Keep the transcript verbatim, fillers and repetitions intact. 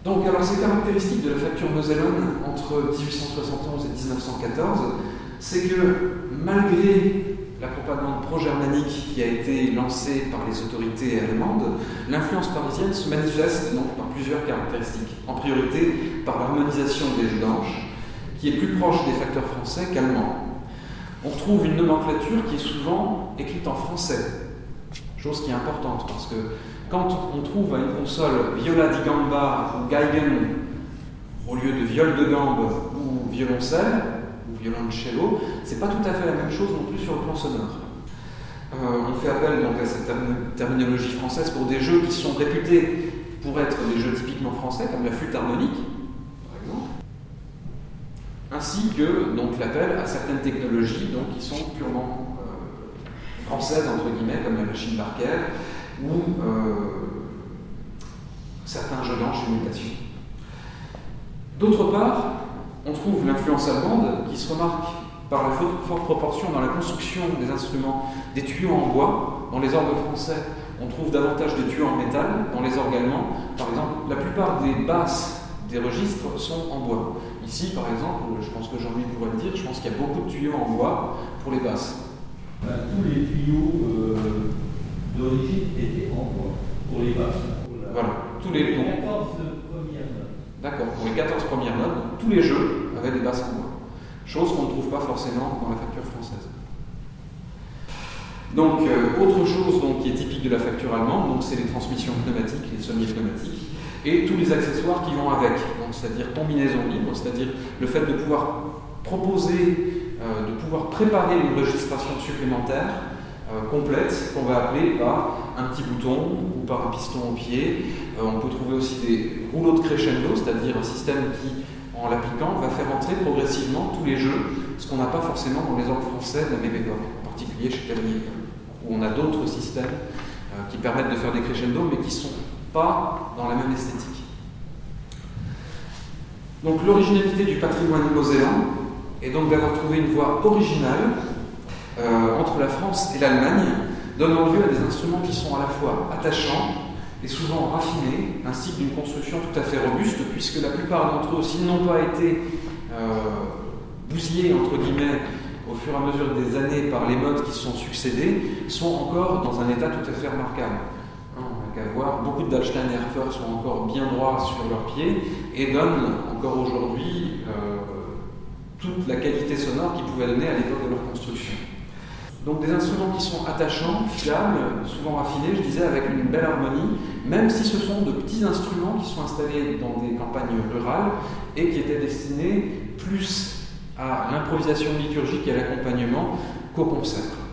Donc, alors, ces caractéristiques de la facture mosellane entre dix-huit cent soixante et onze et mille neuf cent quatorze, c'est que malgré la propagande pro-germanique qui a été lancée par les autorités allemandes, l'influence parisienne se manifeste donc par plusieurs caractéristiques. En priorité, par l'harmonisation des jeux d'anches, qui est plus proche des facteurs français qu'allemands. On trouve une nomenclature qui est souvent écrite en français, chose qui est importante, parce que quand on trouve à une console viola di gamba ou Geigen au lieu de viol de gambe ou violoncelle, ou violoncello, c'est pas tout à fait la même chose non plus sur le plan sonore. Euh, on fait appel donc à cette term- terminologie française pour des jeux qui sont réputés pour être des jeux typiquement français, comme la flûte harmonique, par exemple, ainsi que donc l'appel à certaines technologies donc, qui sont purement euh, françaises, entre guillemets, comme la machine Barker, ou euh, certains jeux d'anches et mutation. D'autre part, on trouve l'influence allemande qui se remarque par la forte proportion dans la construction des instruments des tuyaux en bois. Dans les orgues français, on trouve davantage de tuyaux en métal. Dans les orgues allemands, par exemple, la plupart des basses des registres sont en bois. Ici, par exemple, je pense que Jean-Louis pourrait le dire, je pense qu'il y a beaucoup de tuyaux en bois pour les basses. Ben, tous les tuyaux euh, d'origine étaient en bois pour les basses. Pour la... Voilà, tous les donc, quatorze premières notes. D'accord, pour les quatorze premières notes, donc, tous les jeux avaient des basses en bois. Chose qu'on ne trouve pas forcément dans la facture française. Donc, euh, autre chose donc, qui est typique de la facture allemande, donc, c'est les transmissions pneumatiques, les semi-pneumatiques, et tous les accessoires qui vont avec, donc, c'est-à-dire combinaison libre, c'est-à-dire le fait de pouvoir proposer, euh, de pouvoir préparer une enregistration supplémentaire euh, complète, qu'on va appeler par un petit bouton ou par un piston au pied. Euh, on peut trouver aussi des rouleaux de crescendo, c'est-à-dire un système qui, en l'appliquant, va faire entrer progressivement tous les jeux, ce qu'on n'a pas forcément dans les orgues français de la même époque, en particulier chez Cavalier, où on a d'autres systèmes euh, qui permettent de faire des crescendo, mais qui ne sont pas dans la même esthétique. Donc l'originalité du patrimoine mosellan est donc d'avoir trouvé une voie originale euh, entre la France et l'Allemagne, donnant lieu à des instruments qui sont à la fois attachants et souvent raffinés, ainsi que d'une construction tout à fait robuste, puisque la plupart d'entre eux, s'ils n'ont pas été euh, bousillés, entre guillemets, au fur et à mesure des années par les modes qui se sont succédés, sont encore dans un état tout à fait remarquable. On n'a qu'à voir, beaucoup de Dallstein et Erfurt sont encore bien droits sur leurs pieds et donnent encore aujourd'hui euh, toute la qualité sonore qu'ils pouvaient donner à l'époque de leur construction. Donc des instruments qui sont attachants, fiables, souvent raffinés, je disais, avec une belle harmonie, même si ce sont de petits instruments qui sont installés dans des campagnes rurales et qui étaient destinés plus à l'improvisation liturgique et à l'accompagnement qu'au concert.